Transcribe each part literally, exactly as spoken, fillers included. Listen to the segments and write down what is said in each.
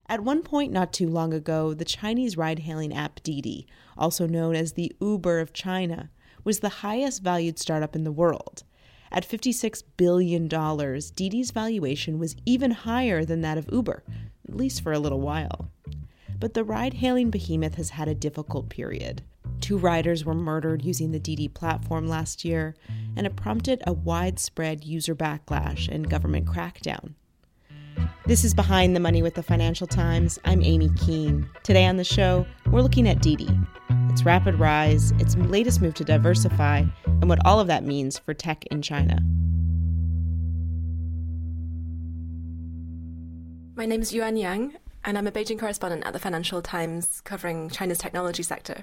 At one point not too long ago, the Chinese ride-hailing app Didi, also known as the Uber of China, was the highest valued startup in the world. At fifty-six billion dollars, Didi's valuation was even higher than that of Uber, at least for a little while. But the ride-hailing behemoth has had a difficult period. Two riders were murdered using the Didi platform last year, and it prompted a widespread user backlash and government crackdown. This is Behind the Money with the Financial Times. I'm Amy Keene. Today on the show, we're looking at Didi, its rapid rise, its latest move to diversify, and what all of that means for tech in China. My name is Yuan Yang, and I'm a Beijing correspondent at the Financial Times covering China's technology sector.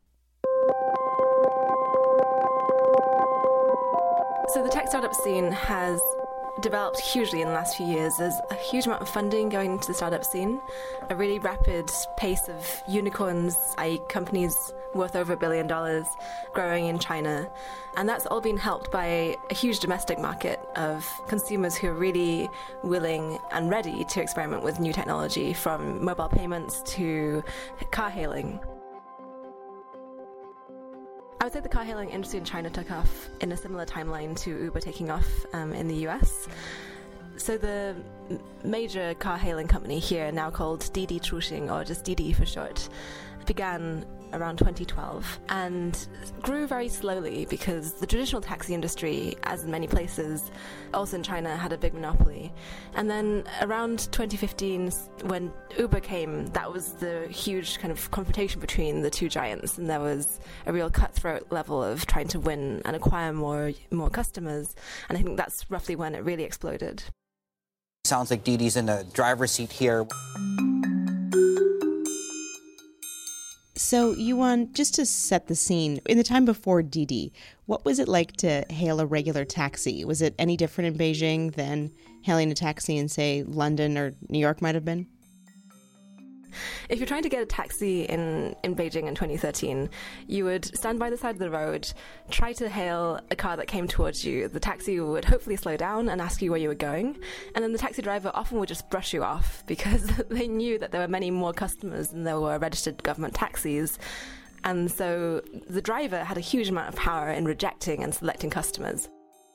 So the tech startup scene has developed hugely in the last few years. There's a huge amount of funding going into the startup scene, a really rapid pace of unicorns, that is companies worth over a billion dollars, growing in China. And that's all been helped by a huge domestic market of consumers who are really willing and ready to experiment with new technology, from mobile payments to car hailing. I would say the car-hailing industry in China took off in a similar timeline to Uber taking off um, in the U S. So the major car-hailing company here, now called Didi Chuxing, or just Didi for short, began around twenty twelve and grew very slowly because the traditional taxi industry, as in many places, also in China, had a big monopoly. And then around twenty fifteen, when Uber came, that was the huge kind of confrontation between the two giants, and there was a real cutthroat level of trying to win and acquire more more customers. And I think that's roughly when it really exploded. Sounds like Didi's in the driver's seat here. So, Yuan, just to set the scene, in the time before Didi, what was it like to hail a regular taxi? Was it any different in Beijing than hailing a taxi in, say, London or New York might have been? If you're trying to get a taxi in, in Beijing in twenty thirteen, you would stand by the side of the road, try to hail a car that came towards you. The taxi would hopefully slow down and ask you where you were going, and then the taxi driver often would just brush you off because they knew that there were many more customers than there were registered government taxis. And so the driver had a huge amount of power in rejecting and selecting customers.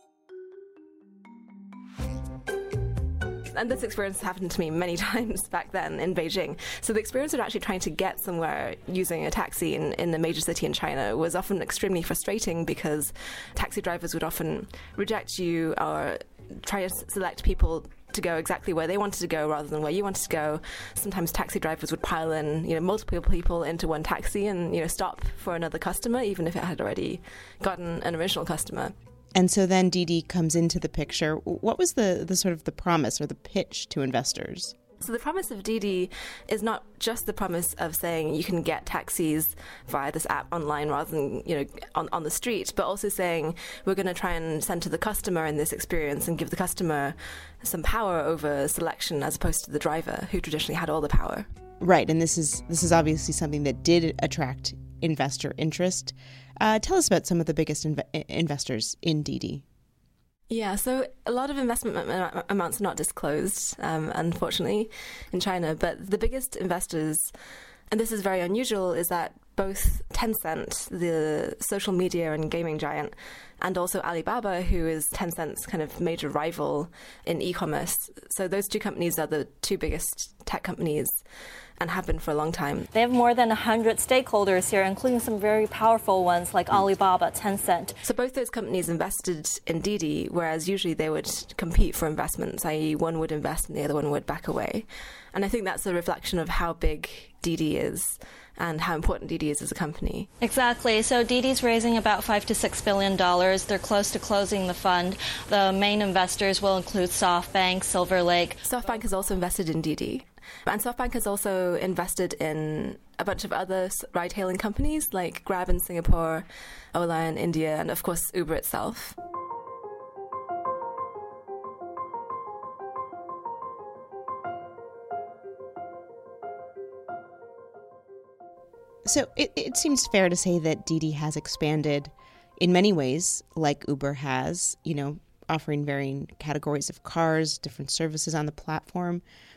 And this experience happened to me many times back then in Beijing. So the experience of actually trying to get somewhere using a taxi in, in a major city in China was often extremely frustrating because taxi drivers would often reject you or try to select people to go exactly where they wanted to go rather than where you wanted to go. Sometimes taxi drivers would pile in, you know, multiple people into one taxi and, you know, stop for another customer, even if it had already gotten an original customer. And so then Didi comes into the picture. What was the, the sort of the promise or the pitch to investors? So the promise of Didi is not just the promise of saying you can get taxis via this app online rather than, you know, on, on the street, but also saying we're going to try and center the customer in this experience and give the customer some power over selection as opposed to the driver, who traditionally had all the power. Right, and this is this is obviously something that did attract investor interest. Uh, tell us about some of the biggest inv- investors in Didi. Yeah, so a lot of investment am- amounts are not disclosed, um, unfortunately, in China. But the biggest investors, and this is very unusual, is that both Tencent, the social media and gaming giant, and also Alibaba, who is Tencent's kind of major rival in e-commerce. So those two companies are the two biggest tech companies and have been for a long time. They have more than one hundred stakeholders here, including some very powerful ones like Alibaba, Tencent. So both those companies invested in Didi, whereas usually they would compete for investments, that is one would invest and the other one would back away. And I think that's a reflection of how big Didi is and how important Didi is as a company. Exactly. So Didi's raising about five to six billion dollars. They're close to closing the fund. The main investors will include SoftBank, Silver Lake. SoftBank has also invested in Didi. And SoftBank has also invested in a bunch of other ride-hailing companies like Grab in Singapore, Ola in India, and of course Uber itself. So it, it seems fair to say that Didi has expanded in many ways, like Uber has, you know, offering varying categories of cars, different services on the platform.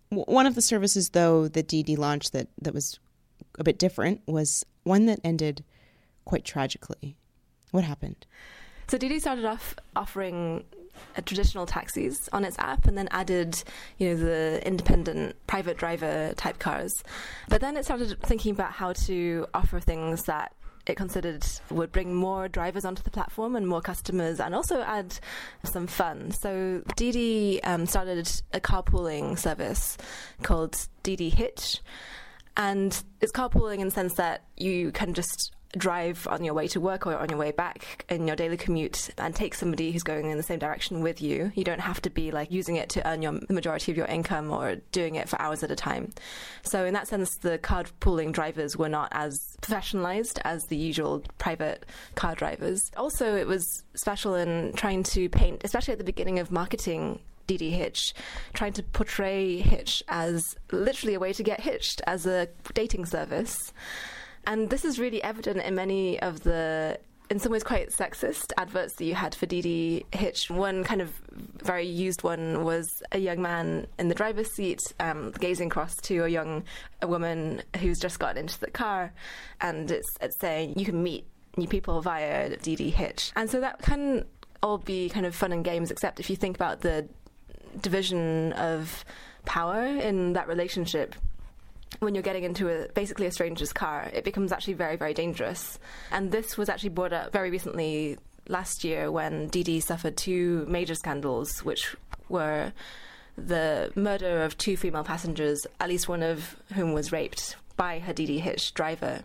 One of the services, though, that Didi launched that, that was a bit different was one that ended quite tragically. What happened? So Didi started off offering uh, traditional taxis on its app and then added, you know, the independent private driver type cars. But then it started thinking about how to offer things that it considered would bring more drivers onto the platform and more customers and also add some fun. So Didi um, started a carpooling service called Didi Hitch. And it's carpooling in the sense that you can just drive on your way to work or on your way back in your daily commute and take somebody who's going in the same direction with you. You don't have to be like using it to earn your the majority of your income or doing it for hours at a time. So in that sense, the carpooling drivers were not as professionalized as the usual private car drivers. Also, it was special in trying to paint, especially at the beginning of marketing Didi Hitch, trying to portray Hitch as literally a way to get hitched, as a dating service. And this is really evident in many of the, in some ways, quite sexist adverts that you had for Didi Hitch. One kind of very used one was a young man in the driver's seat, um, gazing across to a young a woman who's just gotten into the car, and it's, it's saying, you can meet new people via Didi Hitch. And so that can all be kind of fun and games, except if you think about the division of power in that relationship. When you're getting into a basically a stranger's car, it becomes actually very, very dangerous. And this was actually brought up very recently last year when Didi suffered two major scandals, which were the murder of two female passengers, at least one of whom was raped by her Didi Hitch driver.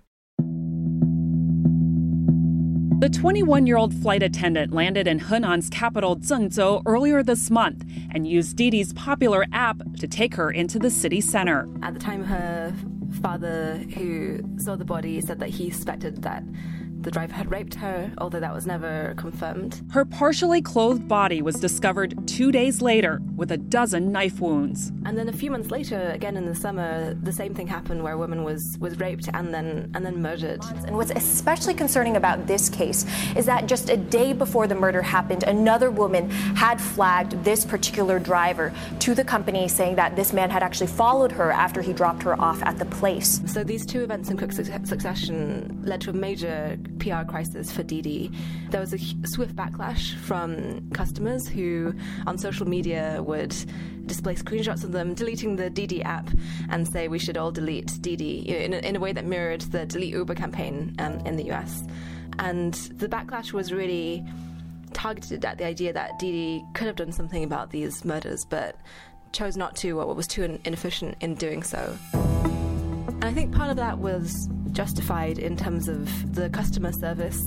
The twenty-one-year-old flight attendant landed in Henan's capital, Zhengzhou, earlier this month and used Didi's popular app to take her into the city center. At the time, her father, who saw the body, said that he suspected that the driver had raped her, although that was never confirmed. Her partially clothed body was discovered two days later with a dozen knife wounds. And then a few months later, again in the summer, the same thing happened where a woman was, was raped and then and then murdered. And what's especially concerning about this case is that just a day before the murder happened, another woman had flagged this particular driver to the company, saying that this man had actually followed her after he dropped her off at the place. So these two events in quick succession led to a major P R crisis for Didi. There was a swift backlash from customers who on social media would display screenshots of them deleting the Didi app and say we should all delete Didi, you know, in, a, in a way that mirrored the Delete Uber campaign um, in the U S. And the backlash was really targeted at the idea that Didi could have done something about these murders, but chose not to, or was too inefficient in doing so. And I think part of that was justified in terms of the customer service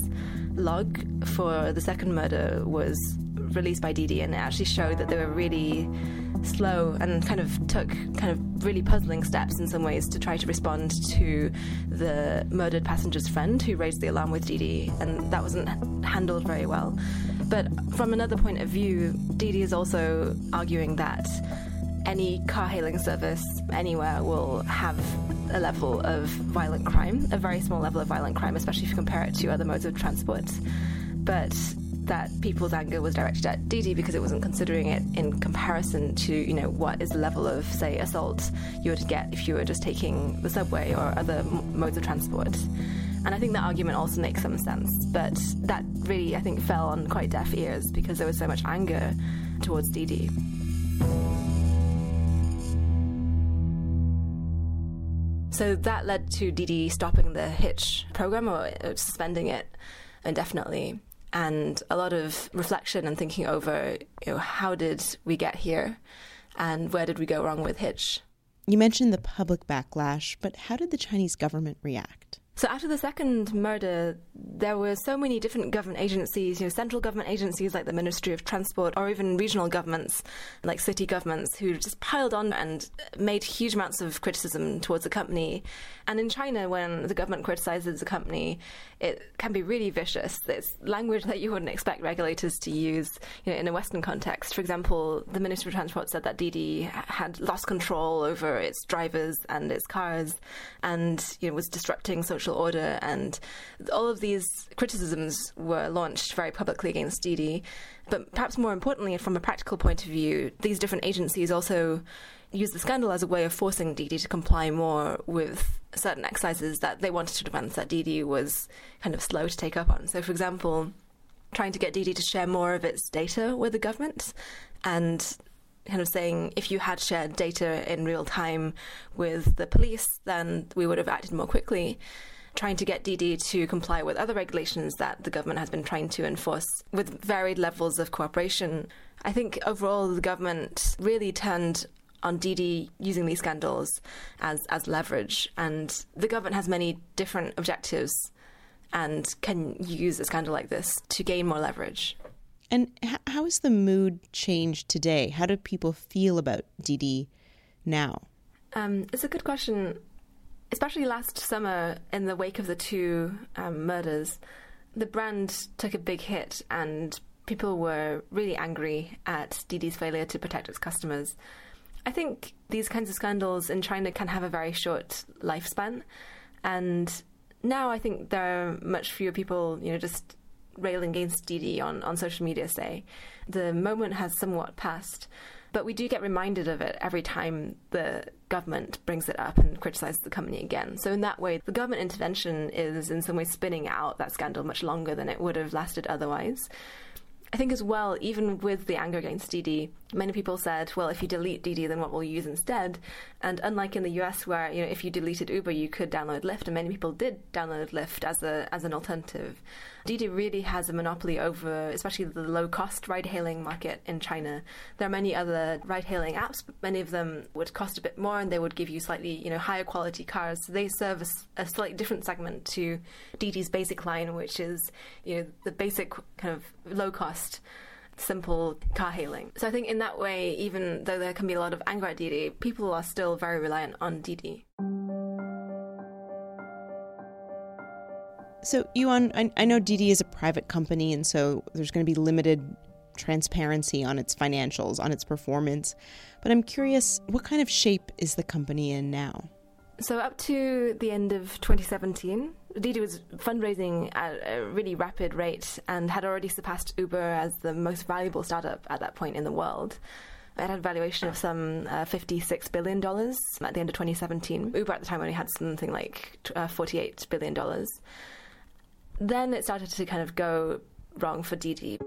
log for the second murder was released by Didi, and it actually showed that they were really slow and kind of took kind of really puzzling steps in some ways to try to respond to the murdered passenger's friend who raised the alarm with Didi, and that wasn't handled very well. But from another point of view, Didi is also arguing that any car-hailing service anywhere will have a level of violent crime, a very small level of violent crime, especially if you compare it to other modes of transport. But that people's anger was directed at Didi because it wasn't considering it in comparison to, you know, what is the level of, say, assault you would get if you were just taking the subway or other m- modes of transport. And I think that argument also makes some sense, but that really, I think, fell on quite deaf ears because there was so much anger towards Didi. So that led to Didi stopping the Hitch program or suspending it indefinitely. And a lot of reflection and thinking over, you know, how did we get here and where did we go wrong with Hitch? You mentioned the public backlash, but how did the Chinese government react? So after the second murder, there were so many different government agencies, you know, central government agencies like the Ministry of Transport, or even regional governments like city governments, who just piled on and made huge amounts of criticism towards the company. And in China, when the government criticizes a company, it can be really vicious. It's language that you wouldn't expect regulators to use, you know, in a Western context. For example, the Ministry of Transport said that Didi had lost control over its drivers and its cars, and, you know, was disrupting social order, and all of these criticisms were launched very publicly against Didi. But perhaps more importantly, from a practical point of view, these different agencies also used the scandal as a way of forcing Didi to comply more with certain exercises that they wanted to advance that Didi was kind of slow to take up on. So, for example, trying to get Didi to share more of its data with the government and kind of saying if you had shared data in real time with the police, then we would have acted more quickly. Trying to get Didi to comply with other regulations that the government has been trying to enforce with varied levels of cooperation. I think overall the government really turned on Didi using these scandals as, as leverage, and the government has many different objectives and can use a scandal like this to gain more leverage. And h- how has the mood changed today? How do people feel about Didi now? Um, it's a good question. Especially last summer, in the wake of the two um, murders, the brand took a big hit and people were really angry at Didi's failure to protect its customers. I think these kinds of scandals in China can have a very short lifespan, and now I think there are much fewer people, you know, just railing against Didi on, on social media, say. The moment has somewhat passed. But we do get reminded of it every time the government brings it up and criticizes the company again. So in that way, the government intervention is in some ways spinning out that scandal much longer than it would have lasted otherwise. I think as well, even with the anger against Didi, many people said, well, if you delete Didi, then what will you use instead? And unlike in the U S where, you know, if you deleted Uber, you could download Lyft, and many people did download Lyft as a as an alternative. Didi really has a monopoly over, especially the low-cost ride-hailing market in China. There are many other ride-hailing apps, but many of them would cost a bit more, and they would give you slightly, you know, higher quality cars. So they serve a, a slightly different segment to Didi's basic line, which is, you know, the basic kind of low-cost, simple car hailing. So I think in that way, even though there can be a lot of anger at Didi, people are still very reliant on Didi. So, Yuan, I, I know Didi is a private company, and so there's going to be limited transparency on its financials, on its performance. But I'm curious, what kind of shape is the company in now? So up to the end of twenty seventeen, Didi was fundraising at a really rapid rate and had already surpassed Uber as the most valuable startup at that point in the world. It had a valuation of some uh, fifty-six billion dollars at the end of twenty seventeen. Uber at the time only had something like uh, forty-eight billion dollars. Then it started to kind of go wrong for Didi.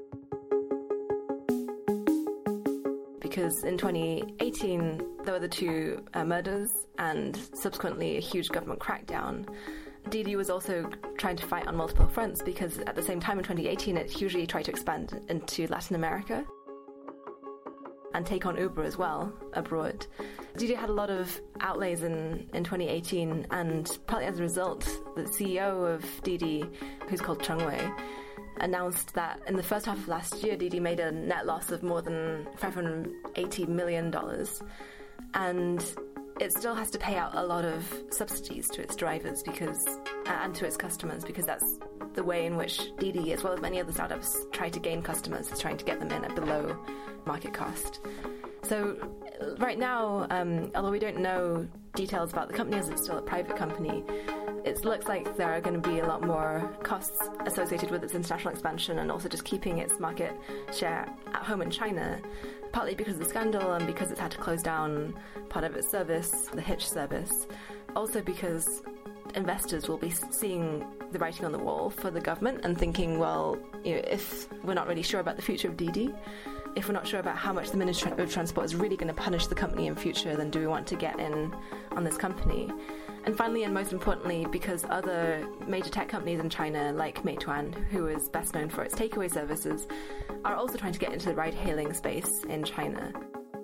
Because in twenty eighteen, there were the two uh, murders and subsequently a huge government crackdown. Didi was also trying to fight on multiple fronts because at the same time in twenty eighteen, it hugely tried to expand into Latin America and take on Uber as well abroad. Didi had a lot of outlays in, in twenty eighteen, and partly as a result, the C E O of Didi, who's called Cheng Wei, announced that in the first half of last year, Didi made a net loss of more than five hundred eighty million dollars. And it still has to pay out a lot of subsidies to its drivers because and to its customers, because that's the way in which Didi, as well as many other startups, try to gain customers, is trying to get them in at below market cost. So right now, um, although we don't know details about the company as it's still a private company, it looks like there are going to be a lot more costs associated with its international expansion and also just keeping its market share at home in China, partly because of the scandal and because it's had to close down part of its service, the Hitch service. Also because investors will be seeing the writing on the wall for the government and thinking, well, you know, if we're not really sure about the future of Didi, if we're not sure about how much the Ministry of Transport is really going to punish the company in future, then do we want to get in on this company? And finally, and most importantly, because other major tech companies in China, like Meituan, who is best known for its takeaway services, are also trying to get into the ride-hailing space in China.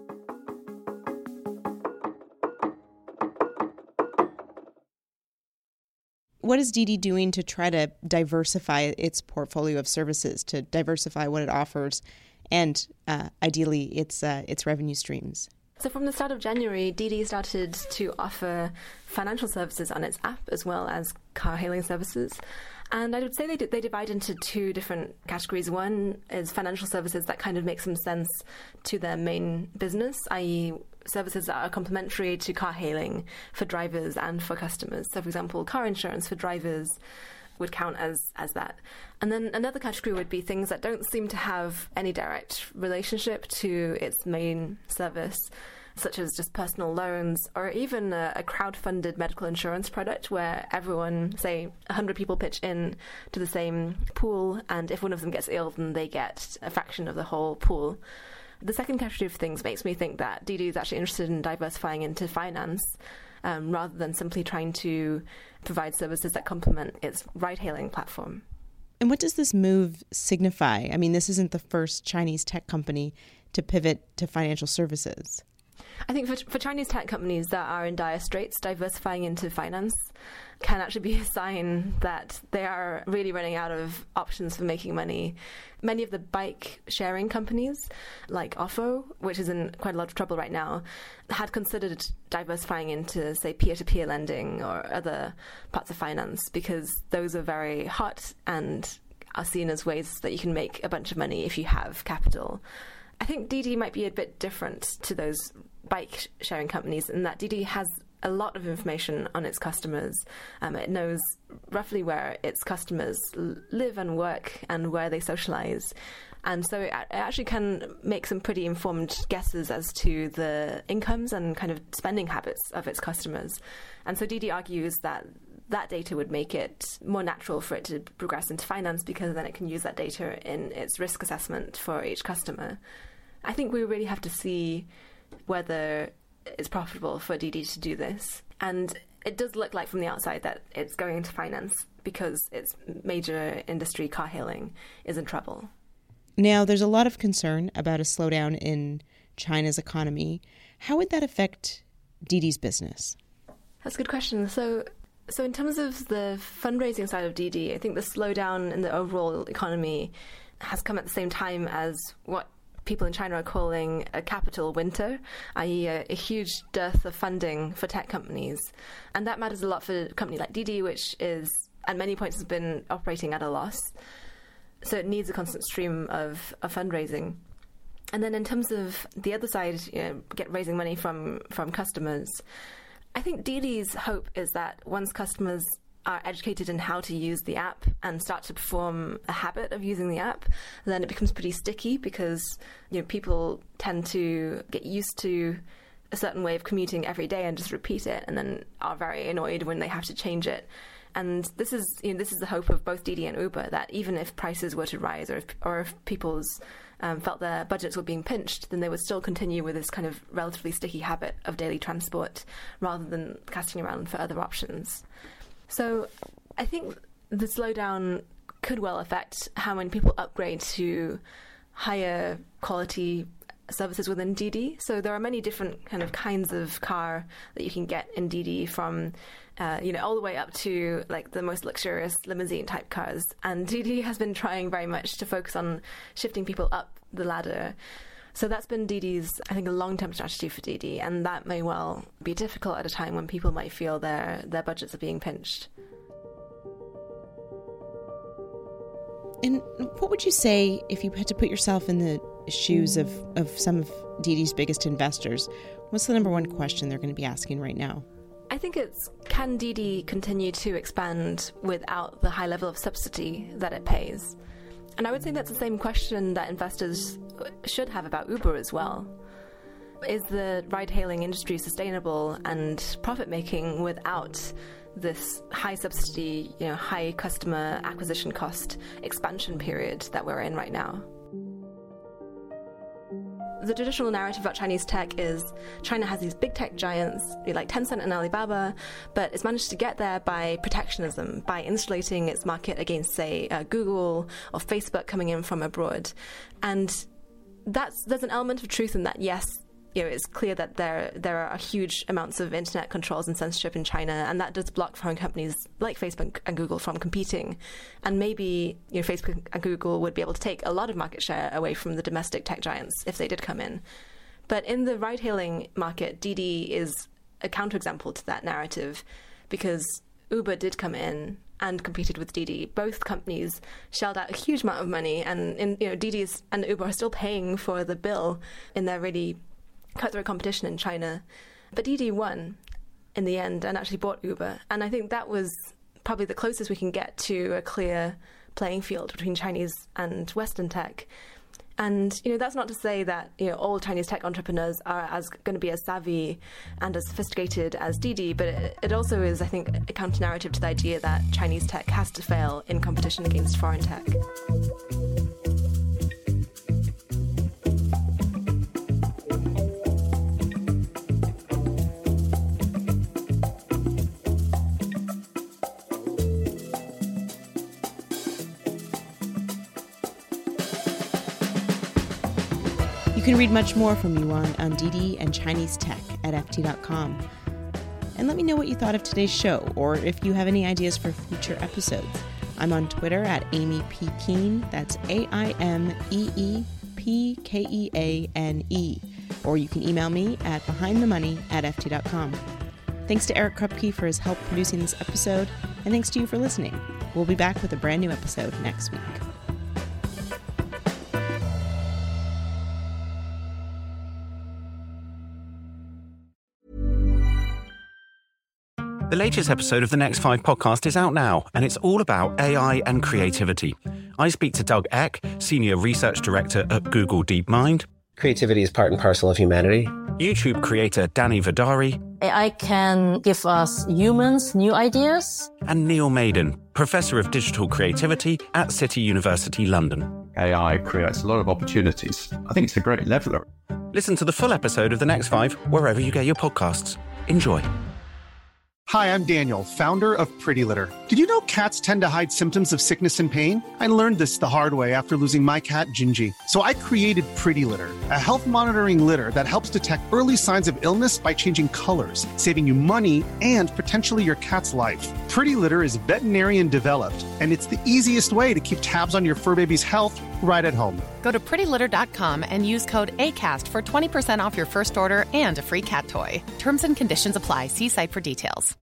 What is Didi doing to try to diversify its portfolio of services, to diversify what it offers, and uh, ideally its uh, its revenue streams? So from the start of January, Didi started to offer financial services on its app as well as car-hailing services. And I would say they, they divide into two different categories. One is financial services that kind of make some sense to their main business, that is services that are complementary to car-hailing for drivers and for customers. So, for example, car insurance for drivers would count as, as that. And then another category would be things that don't seem to have any direct relationship to its main service. such as just personal loans, or even a, a crowd-funded medical insurance product where everyone, say, one hundred people pitch in to the same pool, and if one of them gets ill, then they get a fraction of the whole pool. The second category of things makes me think that Didi is actually interested in diversifying into finance, um, rather than simply trying to provide services that complement its ride-hailing platform. And what does this move signify? I mean, this isn't the first Chinese tech company to pivot to financial services. I think for, for Chinese tech companies that are in dire straits, diversifying into finance can actually be a sign that they are really running out of options for making money. Many of the bike sharing companies, like Ofo, which is in quite a lot of trouble right now, had considered diversifying into, say, peer-to-peer lending or other parts of finance, because those are very hot and are seen as ways that you can make a bunch of money if you have capital. I think Didi might be a bit different to those bike sharing companies in that Didi has a lot of information on its customers. Um, it knows roughly where its customers live and work and where they socialize. And so it actually can make some pretty informed guesses as to the incomes and kind of spending habits of its customers. And so Didi argues that that data would make it more natural for it to progress into finance, because then it can use that data in its risk assessment for each customer. I think we really have to see whether it's profitable for Didi to do this. And it does look like from the outside that it's going into finance because its major industry, car hailing, is in trouble. Now, there's a lot of concern about a slowdown in China's economy. How would that affect Didi's business? That's a good question. So So in terms of the fundraising side of Didi, I think the slowdown in the overall economy has come at the same time as what people in China are calling a capital winter, that is a, a huge dearth of funding for tech companies. And that matters a lot for a company like Didi, which is at many points has been operating at a loss. So it needs a constant stream of, of fundraising. And then in terms of the other side, you know, get raising money from, from customers, I think Didi's hope is that once customers are educated in how to use the app and start to perform a habit of using the app, then it becomes pretty sticky, because you know people tend to get used to a certain way of commuting every day and just repeat it, and then are very annoyed when they have to change it. And this is you know, this is the hope of both Didi and Uber, that even if prices were to rise, or if, or if people's um, felt their budgets were being pinched, then they would still continue with this kind of relatively sticky habit of daily transport, rather than casting around for other options. So I think the slowdown could well affect how many people upgrade to higher quality services within Didi. So there are many different kind of kinds of car that you can get in Didi, from uh, you know all the way up to like the most luxurious limousine type cars. And Didi has been trying very much to focus on shifting people up the ladder. So that's been Didi's, I think, a long-term strategy for Didi, and that may well be difficult at a time when people might feel their, their budgets are being pinched. And what would you say if you had to put yourself in the shoes of, of some of Didi's biggest investors? What's the number one question they're going to be asking right now? I think it's, can Didi continue to expand without the high level of subsidy that it pays? And I would say that's the same question that investors should have about Uber as well. Is the ride-hailing industry sustainable and profit-making without this high subsidy, you know, high customer acquisition cost expansion period that we're in right now? The traditional narrative about Chinese tech is China has these big tech giants like Tencent and Alibaba, but it's managed to get there by protectionism, by insulating its market against, say, uh, Google or Facebook coming in from abroad. And that's there's an element of truth in that. Yes, you know, it's clear that there there are huge amounts of internet controls and censorship in China, and that does block foreign companies like Facebook and Google from competing. And maybe you know, Facebook and Google would be able to take a lot of market share away from the domestic tech giants if they did come in. But in the ride-hailing market, Didi is a counterexample to that narrative, because Uber did come in and competed with Didi. Both companies shelled out a huge amount of money, and in, you know, Didi and Uber are still paying for the bill in their really cutthroat competition in China. But Didi won in the end and actually bought Uber. And I think that was probably the closest we can get to a clear playing field between Chinese and Western tech. And, you know, that's not to say that, you know, all Chinese tech entrepreneurs are as going to be as savvy and as sophisticated as Didi, but it, it also is, I think, a counter-narrative to the idea that Chinese tech has to fail in competition against foreign tech. You can read much more from Yuan on Didi and Chinese tech at F T dot com. And let me know what you thought of today's show, or if you have any ideas for future episodes. I'm on Twitter at Amy P. Keane. That's A I M E E P K E A N E. Or you can email me at behindthemoney at F T dot com. Thanks to Eric Krupke for his help producing this episode, and thanks to you for listening. We'll be back with a brand new episode next week. The latest episode of the Next Five podcast is out now, and it's all about A I and creativity. I speak to Doug Eck, Senior Research Director at Google DeepMind. Creativity is part and parcel of humanity. YouTube creator Danny Vidari. A I can give us humans new ideas. And Neil Maiden, Professor of Digital Creativity at City University London. A I creates a lot of opportunities. I think it's a great leveler. Listen to the full episode of The Next Five wherever you get your podcasts. Enjoy. Hi, I'm Daniel, founder of Pretty Litter. Did you know cats tend to hide symptoms of sickness and pain? I learned this the hard way after losing my cat, Gingy. So I created Pretty Litter, a health monitoring litter that helps detect early signs of illness by changing colors, saving you money and potentially your cat's life. Pretty Litter is veterinarian developed, and it's the easiest way to keep tabs on your fur baby's health right at home. Go to pretty litter dot com and use code ACAST for twenty percent off your first order and a free cat toy. Terms and conditions apply. See site for details.